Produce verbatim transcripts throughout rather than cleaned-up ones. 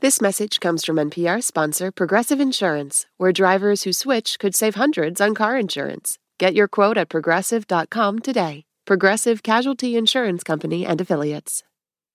This message comes from N P R sponsor Progressive Insurance, where drivers who switch could save hundreds on car insurance. Get your quote at progressive dot com today. Progressive Casualty Insurance Company and Affiliates.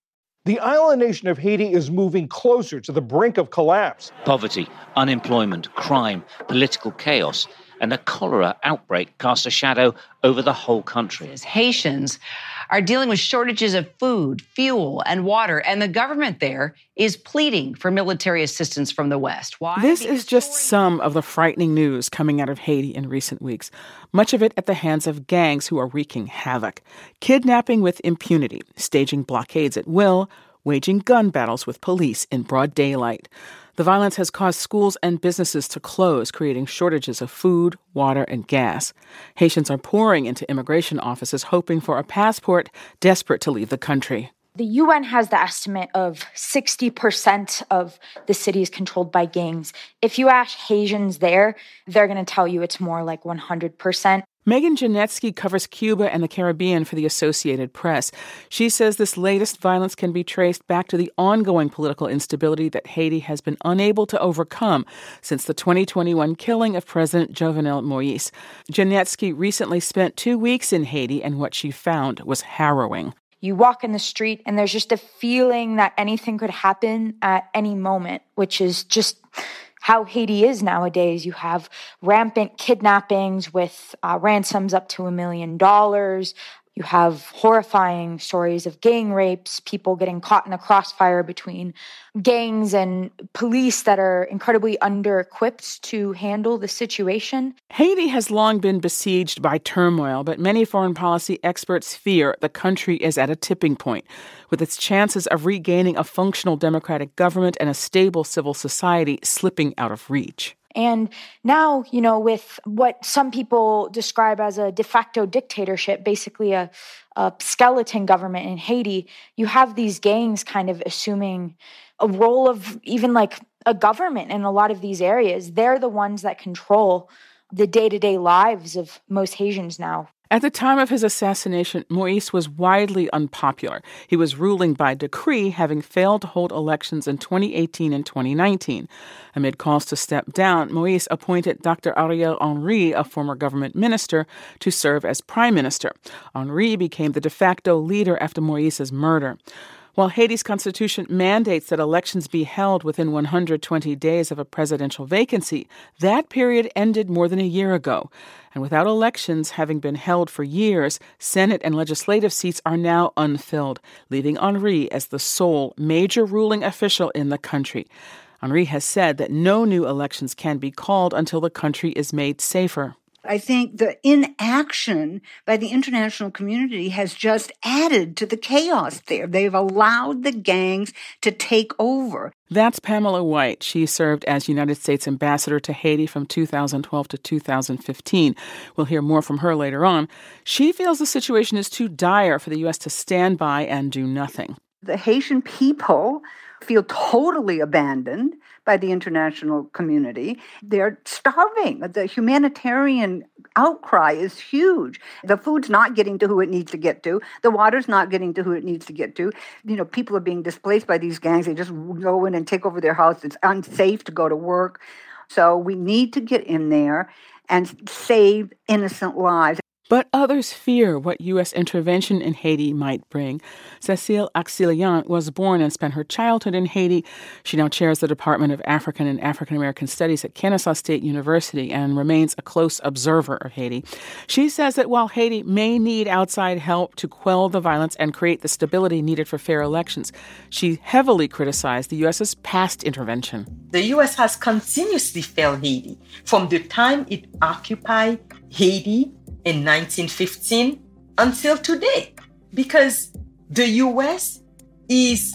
The island nation of Haiti is moving closer to the brink of collapse. Poverty, unemployment, crime, political chaos, and a cholera outbreak cast a shadow over the whole country. Haitians are dealing with shortages of food, fuel, and water, and the government there is pleading for military assistance from the West. Why? This because is just some of the frightening news coming out of Haiti in recent weeks, much of it at the hands of gangs who are wreaking havoc, kidnapping with impunity, staging blockades at will, waging gun battles with police in broad daylight. The violence has caused schools and businesses to close, creating shortages of food, water, and gas. Haitians are pouring into immigration offices hoping for a passport, desperate to leave the country. The U N has the estimate of sixty percent of the city is controlled by gangs. If you ask Haitians there, they're going to tell you it's more like one hundred percent. Megan Janetsky covers Cuba and the Caribbean for the Associated Press. She says this latest violence can be traced back to the ongoing political instability that Haiti has been unable to overcome since the twenty twenty-one killing of President Jovenel Moïse. Janetsky recently spent two weeks in Haiti, and what she found was harrowing. You walk in the street and there's just a feeling that anything could happen at any moment, which is just how Haiti is nowadays. You have rampant kidnappings with uh, ransoms up to a million dollars. You have horrifying stories of gang rapes, people getting caught in a crossfire between gangs and police that are incredibly under-equipped to handle the situation. Haiti has long been besieged by turmoil, but many foreign policy experts fear the country is at a tipping point, with its chances of regaining a functional democratic government and a stable civil society slipping out of reach. And now, you know, with what some people describe as a de facto dictatorship, basically a, a skeleton government in Haiti, you have these gangs kind of assuming a role of even like a government in a lot of these areas. They're the ones that control the day-to-day lives of most Haitians now. At the time of his assassination, Moïse was widely unpopular. He was ruling by decree, having failed to hold elections in twenty eighteen and twenty nineteen. Amid calls to step down, Moïse appointed Doctor Ariel Henry, a former government minister, to serve as prime minister. Henry became the de facto leader after Moïse's murder. While Haiti's constitution mandates that elections be held within one hundred twenty days of a presidential vacancy, that period ended more than a year ago. And without elections having been held for years, Senate and legislative seats are now unfilled, leaving Henry as the sole major ruling official in the country. Henry has said that no new elections can be called until the country is made safer. I think the inaction by the international community has just added to the chaos there. They've allowed the gangs to take over. That's Pamela White. She served as United States ambassador to Haiti from two thousand twelve to two thousand fifteen. We'll hear more from her later on. She feels the situation is too dire for the U S to stand by and do nothing. The Haitian people feel totally abandoned by the international community. They're starving. The humanitarian outcry is huge. The food's not getting to who it needs to get to. The water's not getting to who it needs to get to. You know, people are being displaced by these gangs. They just go in and take over their house. It's unsafe to go to work. So we need to get in there and save innocent lives. But others fear what U S intervention in Haiti might bring. Cécile Axelian was born and spent her childhood in Haiti. She now chairs the Department of African and African American Studies at Kennesaw State University and remains a close observer of Haiti. She says that while Haiti may need outside help to quell the violence and create the stability needed for fair elections, she heavily criticized the U S's past intervention. The U S has continuously failed Haiti from the time it occupied Haiti in nineteen fifteen until today, because the U S is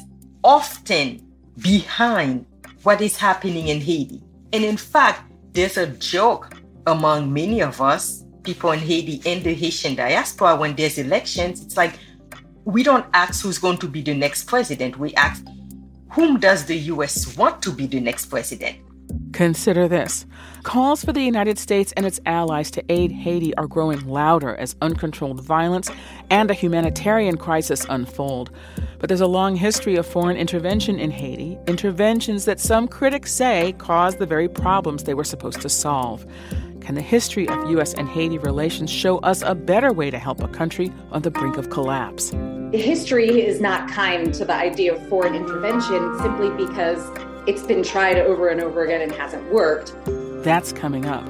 often behind what is happening in Haiti. And in fact, there's a joke among many of us, people in Haiti and the Haitian diaspora, when there's elections, it's like, we don't ask who's going to be the next president. We ask, whom does the U S want to be the next president? Consider this. Calls for the United States and its allies to aid Haiti are growing louder as uncontrolled violence and a humanitarian crisis unfold. But there's a long history of foreign intervention in Haiti, interventions that some critics say caused the very problems they were supposed to solve. Can the history of U S and Haiti relations show us a better way to help a country on the brink of collapse? History is not kind to the idea of foreign intervention simply because it's been tried over and over again and hasn't worked. That's coming up.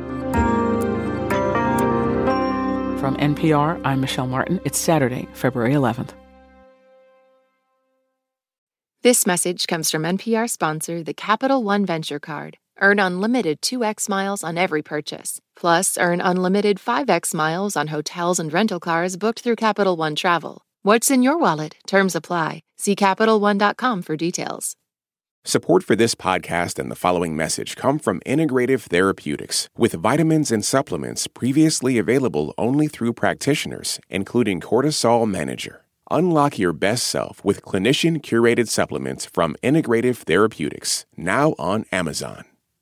From N P R, I'm Michelle Martin. It's Saturday, February eleventh. This message comes from N P R sponsor, the Capital One Venture Card. Earn unlimited two x miles on every purchase. Plus, earn unlimited five x miles on hotels and rental cars booked through Capital One Travel. What's in your wallet? Terms apply. See Capital One dot com for details. Support for this podcast and the following message come from Integrative Therapeutics, with vitamins and supplements previously available only through practitioners, including Cortisol Manager. Unlock your best self with clinician-curated supplements from Integrative Therapeutics, now on Amazon.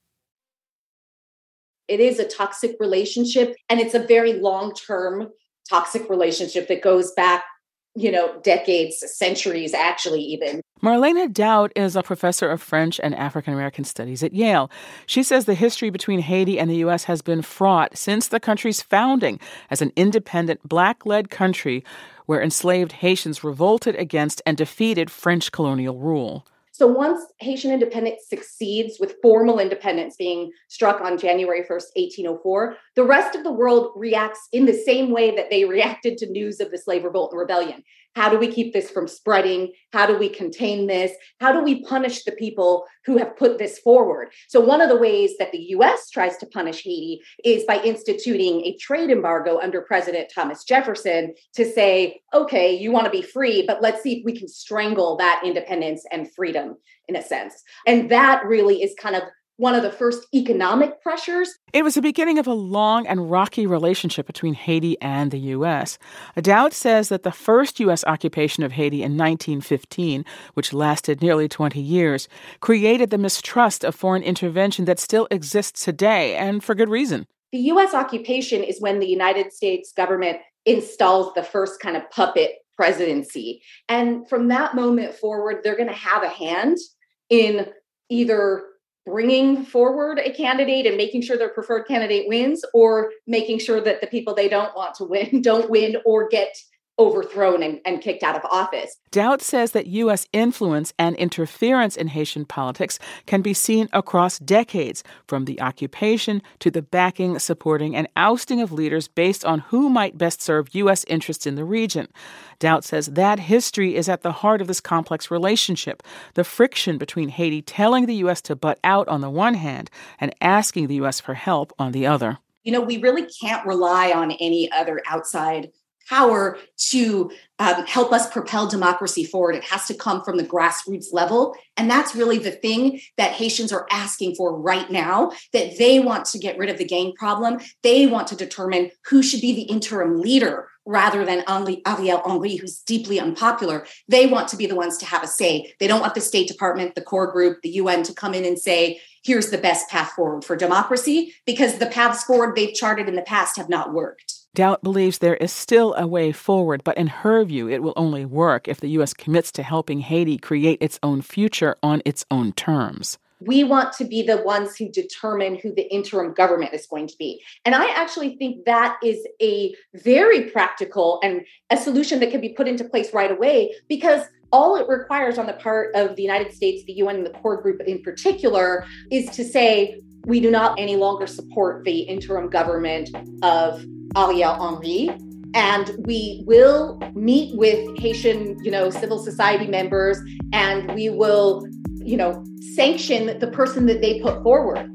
It is a toxic relationship, and it's a very long-term toxic relationship that goes back, you know, decades, centuries, actually, even. Marlena Dowd is a professor of French and African American studies at Yale. She says the history between Haiti and the U S has been fraught since the country's founding as an independent, Black-led country where enslaved Haitians revolted against and defeated French colonial rule. So once Haitian independence succeeds, with formal independence being struck on January first, eighteen oh four, the rest of the world reacts in the same way that they reacted to news of the slave revolt and rebellion. How do we keep this from spreading? How do we contain this? How do we punish the people who have put this forward? So one of the ways that the U S tries to punish Haiti is by instituting a trade embargo under President Thomas Jefferson to say, okay, you want to be free, but let's see if we can strangle that independence and freedom in a sense. And that really is kind of one of the first economic pressures. It was the beginning of a long and rocky relationship between Haiti and the U S. Dowd says that the first U S occupation of Haiti in nineteen fifteen, which lasted nearly twenty years, created the mistrust of foreign intervention that still exists today, and for good reason. The U S occupation is when the United States government installs the first kind of puppet presidency. And from that moment forward, they're going to have a hand in either bringing forward a candidate and making sure their preferred candidate wins, or making sure that the people they don't want to win don't win or get overthrown and, and kicked out of office. Dowd says that U S influence and interference in Haitian politics can be seen across decades, from the occupation to the backing, supporting, and ousting of leaders based on who might best serve U S interests in the region. Dowd says that history is at the heart of this complex relationship, the friction between Haiti telling the U S to butt out on the one hand and asking the U S for help on the other. You know, we really can't rely on any other outside power to um, help us propel democracy forward. It has to come from the grassroots level. And that's really the thing that Haitians are asking for right now, that they want to get rid of the gang problem. They want to determine who should be the interim leader rather than Ariel Henry, who's deeply unpopular. They want to be the ones to have a say. They don't want the State Department, the core group, the U N to come in and say, here's the best path forward for democracy, because the paths forward they've charted in the past have not worked. Dowd believes there is still a way forward, but in her view, it will only work if the U S commits to helping Haiti create its own future on its own terms. We want to be the ones who determine who the interim government is going to be. And I actually think that is a very practical and a solution that can be put into place right away, because all it requires on the part of the United States, the U N, and the core group in particular, is to say, we do not any longer support the interim government of Ariel Henry, and we will meet with Haitian, you know, civil society members, and we will, you know, sanction the person that they put forward.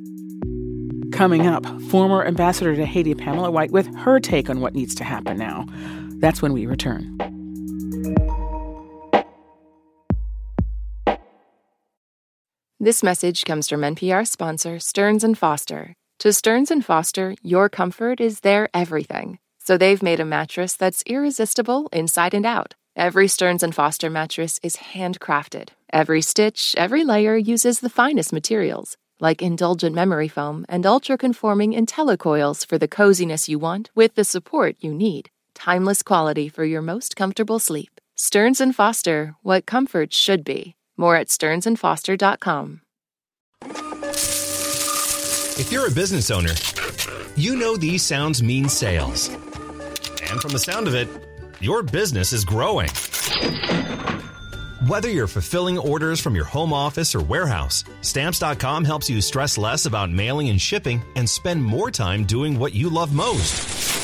Coming up, former ambassador to Haiti, Pamela White, with her take on what needs to happen now. That's when we return. This message comes from N P R sponsor Stearns and Foster. To Stearns and Foster, your comfort is their everything. So they've made a mattress that's irresistible inside and out. Every Stearns and Foster mattress is handcrafted. Every stitch, every layer uses the finest materials. like indulgent memory foam and ultra-conforming IntelliCoils for the coziness you want with the support you need. Timeless quality for your most comfortable sleep. Stearns and Foster, what comfort should be. More at stearns and foster dot com. If you're a business owner, you know these sounds mean sales. And from the sound of it, your business is growing. Whether you're fulfilling orders from your home office or warehouse, Stamps dot com helps you stress less about mailing and shipping and spend more time doing what you love most.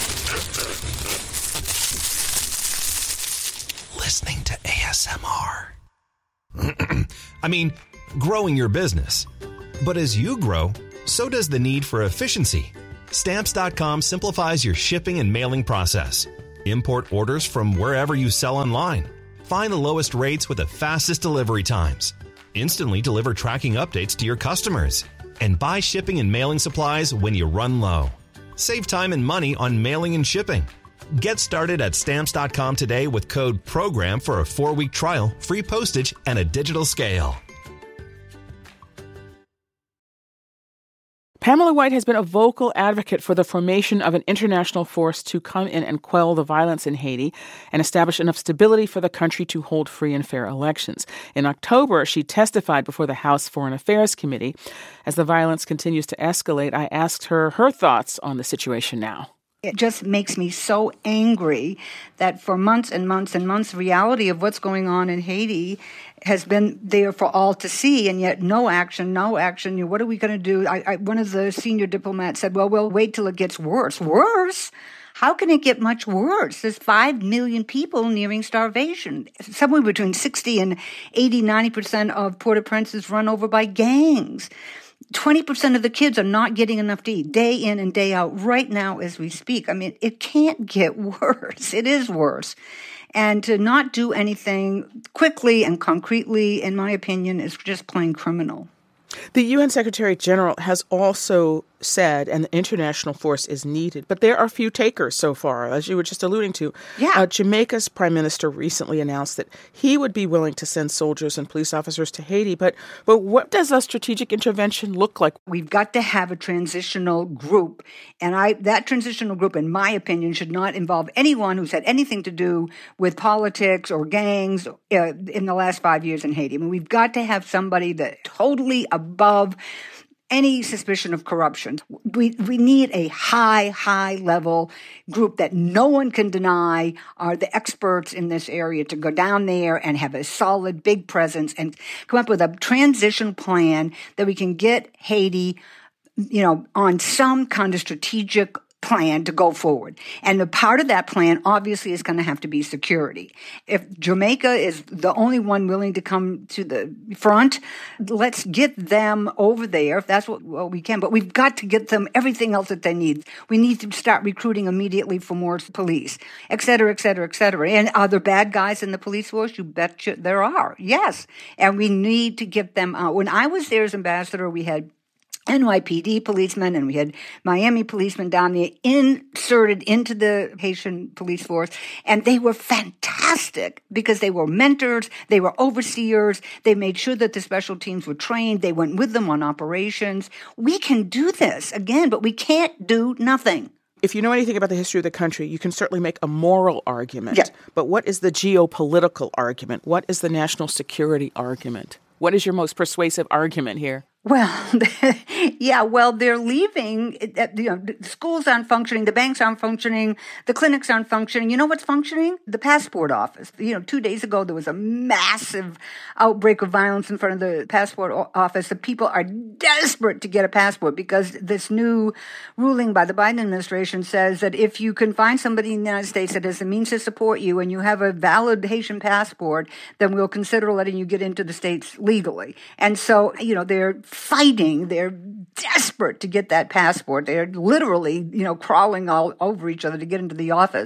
Listening to A S M R. I mean, growing your business. But as you grow, so does the need for efficiency. Stamps dot com simplifies your shipping and mailing process. Import orders from wherever you sell online. Find the lowest rates with the fastest delivery times. Instantly deliver tracking updates to your customers. And buy shipping and mailing supplies when you run low. Save time and money on mailing and shipping. Get started at Stamps dot com today with code PROGRAM for a four-week trial, free postage, and a digital scale. Pamela White has been a vocal advocate for the formation of an international force to come in and quell the violence in Haiti and establish enough stability for the country to hold free and fair elections. In October, she testified before the House Foreign Affairs Committee. As the violence continues to escalate, I asked her her thoughts on the situation now. It just makes me so angry that for months and months and months, the reality of what's going on in Haiti has been there for all to see, and yet no action, no action. You know, what are we going to do? I, I, one of the senior diplomats said, well, we'll wait till it gets worse. Worse? How can it get much worse? There's five million people nearing starvation. Somewhere between sixty and eighty, ninety percent of Port-au-Prince is run over by gangs. twenty percent of the kids are not getting enough to eat day in and day out right now as we speak. I mean, it can't get worse. It is worse. And to not do anything quickly and concretely, in my opinion, is just plain criminal. The U N Secretary General has also said, and the international force is needed, but there are few takers so far, as you were just alluding to. Yeah. Uh, Jamaica's prime minister recently announced that he would be willing to send soldiers and police officers to Haiti, but but what does a strategic intervention look like? We've got to have a transitional group, and I that transitional group, in my opinion, should not involve anyone who's had anything to do with politics or gangs uh, in the last five years in Haiti. I mean, we've got to have somebody that totally above any suspicion of corruption. We we need a high, high level group that no one can deny are the experts in this area to go down there and have a solid, big presence and come up with a transition plan that we can get Haiti, you know, on some kind of strategic plan to go forward. And the part of that plan obviously is going to have to be security. If Jamaica is the only one willing to come to the front, let's get them over there if that's what well, we can. But we've got to get them everything else that they need. We need to start recruiting immediately for more police, et cetera, et cetera, et cetera. And are there bad guys in the police force? You betcha there are. Yes. And we need to get them out. When I was there as ambassador, we had N Y P D policemen and we had Miami policemen down there inserted into the Haitian police force. And they were fantastic because they were mentors, they were overseers, they made sure that the special teams were trained, they went with them on operations. We can do this again, but we can't do nothing. If you know anything about the history of the country, you can certainly make a moral argument. Yeah. But what is the geopolitical argument? What is the national security argument? What is your most persuasive argument here? Well, yeah, well, they're leaving. You know, the schools aren't functioning, the banks aren't functioning, the clinics aren't functioning. You know what's functioning? The passport office. You know, two days ago, there was a massive outbreak of violence in front of the passport office. The people are desperate to get a passport because this new ruling by the Biden administration says that if you can find somebody in the United States that has the means to support you and you have a valid Haitian passport, then we'll consider letting you get into the States legally. And so, you know, they're fighting. They're desperate to get that passport. They're literally, you know, crawling all over each other to get into the office.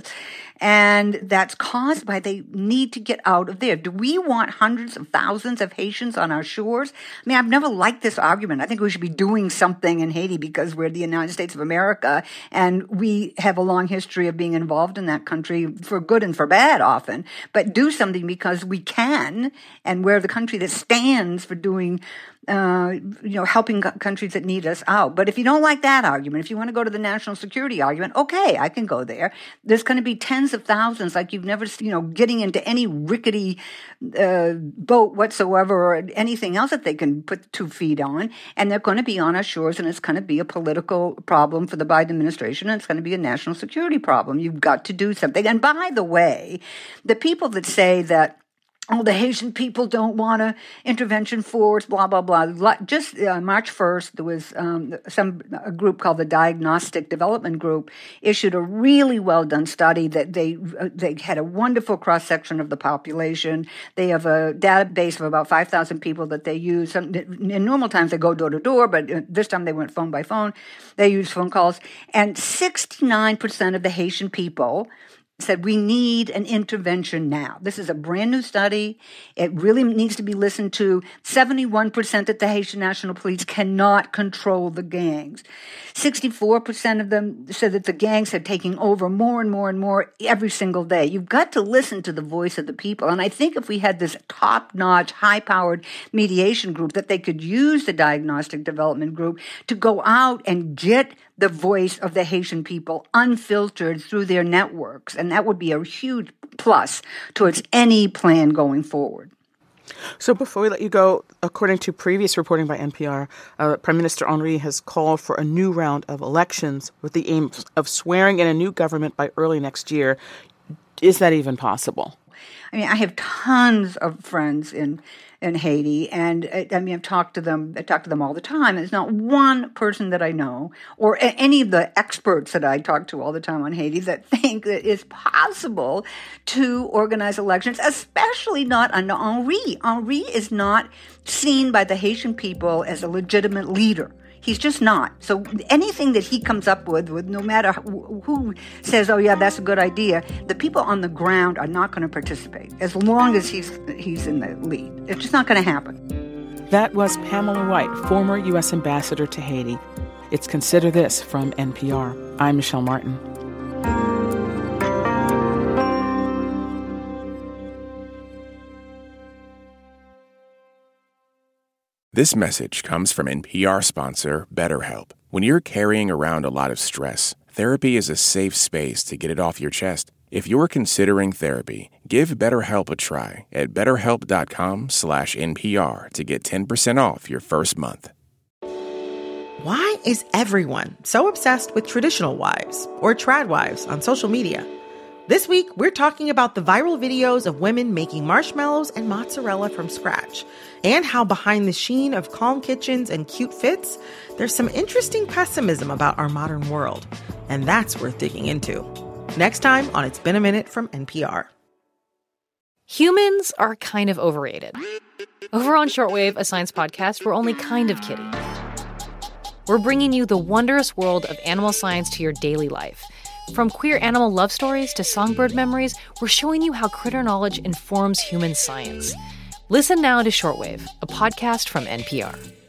And that's caused by they need to get out of there. Do we want hundreds of thousands of Haitians on our shores? I mean, I've never liked this argument. I think we should be doing something in Haiti because we're the United States of America and we have a long history of being involved in that country for good and for bad often. But do something because we can, and we're the country that stands for doing Uh, you know, helping countries that need us out. But if you don't like that argument, if you want to go to the national security argument, okay, I can go there. There's going to be tens of thousands like you've never, you know, getting into any rickety uh, boat whatsoever or anything else that they can put two feet on. And they're going to be on our shores, and it's going to be a political problem for the Biden administration, and it's going to be a national security problem. You've got to do something. And by the way, the people that say that, oh, the Haitian people don't want a intervention force, blah, blah, blah. Just uh, March first, there was um, some a group called the Diagnostic Development Group issued a really well-done study that they uh, they had a wonderful cross-section of the population. They have a database of about five thousand people that they use. In normal times, they go door-to-door, but this time they went phone by phone. They use phone calls. And sixty-nine percent of the Haitian people said we need an intervention now. This is a brand new study. It really needs to be listened to. seventy-one percent that the Haitian National Police cannot control the gangs. sixty-four percent of them said that the gangs are taking over more and more and more every single day. You've got to listen to the voice of the people. And I think if we had this top-notch, high-powered mediation group, that they could use the Diagnostic Development Group to go out and get the voice of the Haitian people unfiltered through their networks. And that would be a huge plus towards any plan going forward. So before we let you go, according to previous reporting by N P R, uh, Prime Minister Henry has called for a new round of elections with the aim of swearing in a new government by early next year. Is that even possible? I mean, I have tons of friends in in Haiti, and I mean, I've talked to them. I talk to them all the time. There's not one person that I know, or any of the experts that I talk to all the time on Haiti, that think that it's possible to organize elections, especially not under Henry. Henry is not seen by the Haitian people as a legitimate leader. He's just not. So anything that he comes up with, with no matter who, who says, oh, yeah, that's a good idea, the people on the ground are not going to participate as long as he's he's in the lead. It's just not going to happen. That was Pamela White, former U S ambassador to Haiti. It's Consider This from N P R. I'm Michelle Martin. This message comes from N P R sponsor BetterHelp. When you're carrying around a lot of stress, therapy is a safe space to get it off your chest. If you're considering therapy, give BetterHelp a try at betterhelp.com slash NPR to get ten percent off your first month. Why is everyone so obsessed with traditional wives or trad wives on social media? This week, we're talking about the viral videos of women making marshmallows and mozzarella from scratch, and how behind the sheen of calm kitchens and cute fits, there's some interesting pessimism about our modern world. And that's worth digging into. Next time on It's Been a Minute from N P R. Humans are kind of overrated. Over on Shortwave, a science podcast, we're only kind of kidding. We're bringing you the wondrous world of animal science to your daily life. From queer animal love stories to songbird memories, we're showing you how critter knowledge informs human science. Listen now to Shortwave, a podcast from N P R.